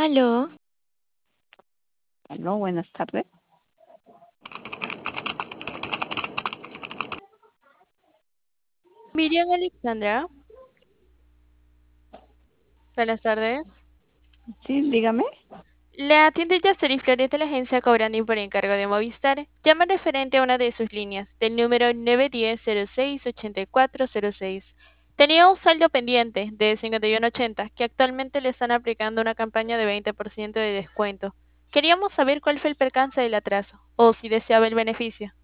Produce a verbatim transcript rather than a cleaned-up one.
Aló, Aló, buenas tardes. Miriam Alexandra, buenas tardes. Sí, dígame. Le atiende Yaceri Flores de la agencia Cobrani por encargo de Movistar. Llama referente a una de sus líneas, del número nueve uno cero cero seis ocho cuatro cero seis. Tenía un saldo pendiente de cincuenta y uno ochenta que actualmente le están aplicando una campaña de veinte por ciento de descuento. Queríamos saber cuál fue el percance del atraso, o si deseaba el beneficio.